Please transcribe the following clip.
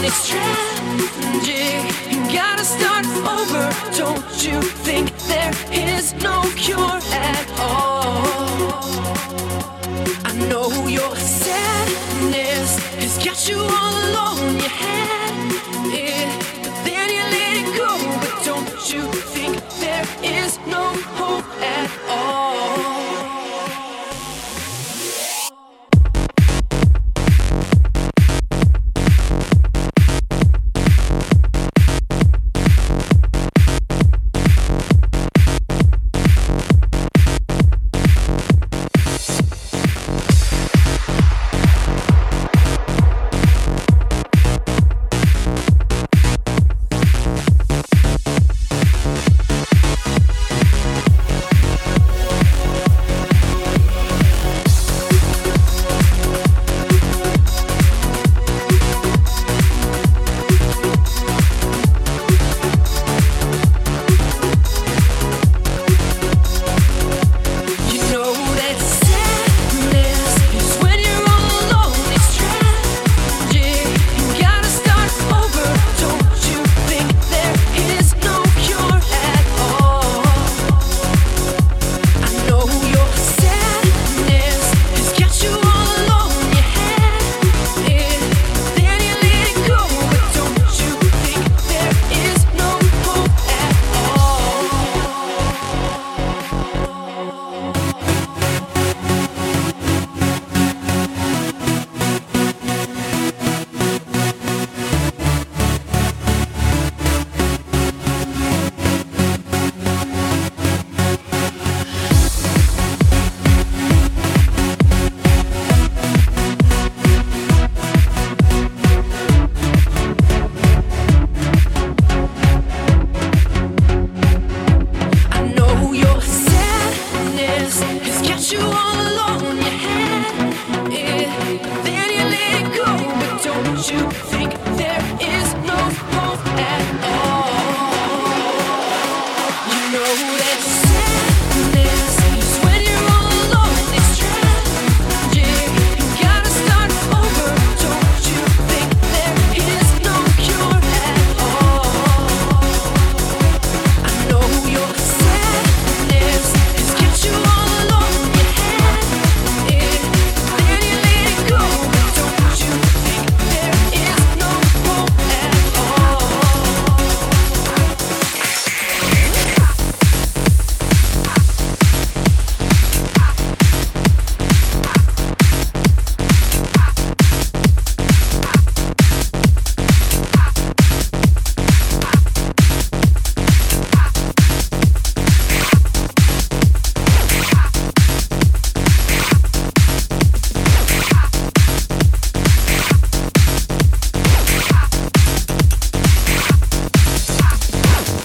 it's tragic. You gotta start over. Don't you think there is no cure at all? I know your sadness has got you all alone. You had it, but then you let it go. But don't you think there is no hope at all? You all alone, you had it, then you let it go, but don't you